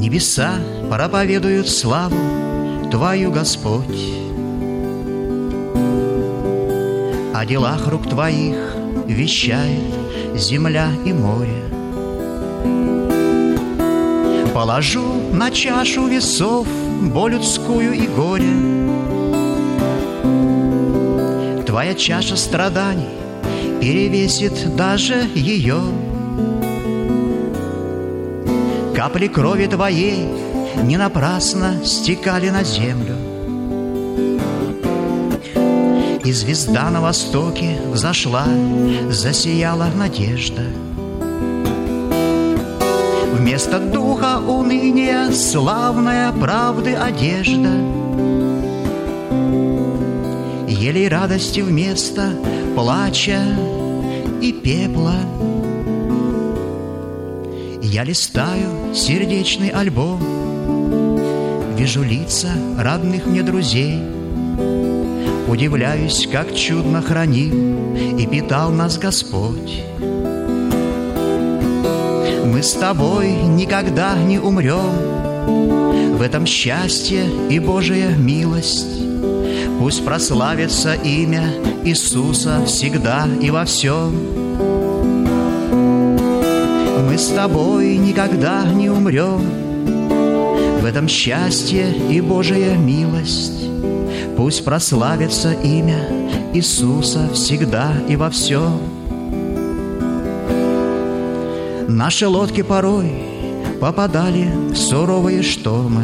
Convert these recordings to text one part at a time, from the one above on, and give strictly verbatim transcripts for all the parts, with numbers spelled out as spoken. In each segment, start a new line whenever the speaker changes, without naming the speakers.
Небеса проповедуют славу Твою, Господь. О делах рук Твоих вещает земля и море. Положу на чашу весов боль людскую и горе. Твоя чаша страданий перевесит даже ее. Капли крови Твоей не напрасно стекали на землю. И звезда на востоке взошла, засияла надежда. Вместо духа уныния славная правды одежда. Елей радости вместо плача и пепла. Я листаю сердечный альбом, вижу лица родных мне друзей. Удивляюсь, как чудно хранил и питал нас Господь. Мы с Тобой никогда не умрем, в этом счастье и Божия милость. Пусть прославится имя Иисуса всегда и во всем. Мы с Тобой никогда не умрем, в этом счастье и Божия милость. Пусть прославится имя Иисуса всегда и во всем. Наши лодки порой попадали в суровые штормы.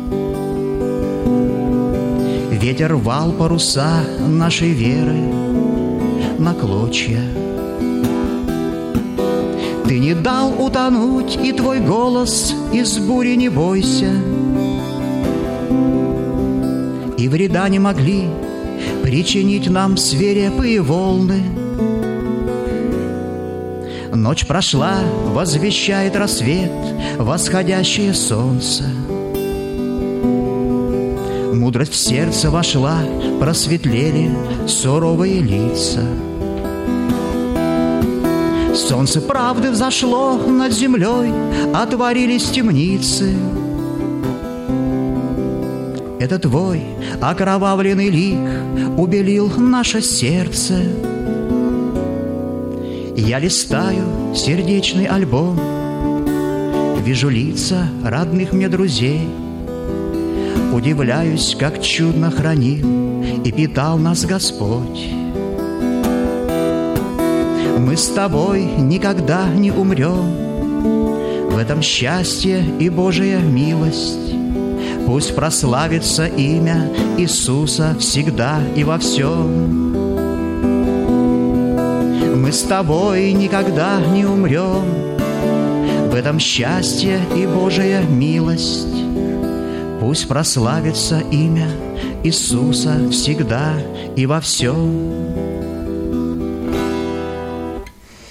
Ветер рвал паруса нашей веры на клочья. Ты не дал утонуть, и Твой голос из бури не бойся. И вреда не могли причинить нам свирепые волны. Ночь прошла, возвещает рассвет, восходящее солнце. Мудрость в сердце вошла, просветлели суровые лица. Солнце правды взошло над землей, отворились темницы. Это Твой окровавленный лик убелил наше сердце. Я листаю сердечный альбом, вижу лица родных мне друзей. Удивляюсь, как чудно хранил и питал нас Господь. Мы с Тобой никогда не умрем, в этом счастье и Божия милость. Пусть прославится имя Иисуса всегда и во всем. Мы с Тобой никогда не умрем, в этом счастье и Божия милость. Пусть прославится имя Иисуса всегда и во всем.